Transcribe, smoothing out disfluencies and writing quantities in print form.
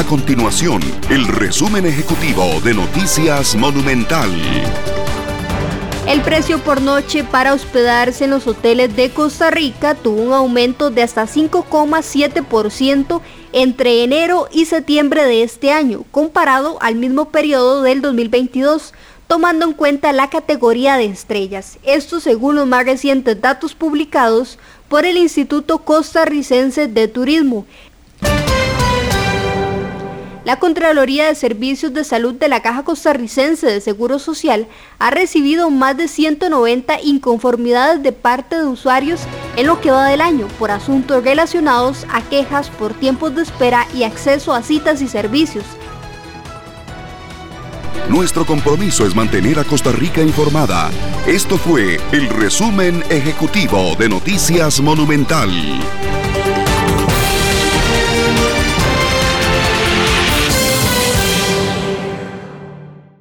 continuación el resumen ejecutivo de Noticias Monumental. El precio por noche para hospedarse en los hoteles de Costa Rica tuvo un aumento de hasta 5,7% entre enero y septiembre de este año, comparado al mismo periodo del 2022, tomando en cuenta la categoría de estrellas. Esto según los más recientes datos publicados por el Instituto Costarricense de Turismo. La Contraloría de Servicios de Salud de la Caja Costarricense de Seguro Social ha recibido más de 190 inconformidades de parte de usuarios en lo que va del año por asuntos relacionados a quejas por tiempos de espera y acceso a citas y servicios. Nuestro compromiso es mantener a Costa Rica informada. Esto fue el resumen ejecutivo de Noticias Monumental.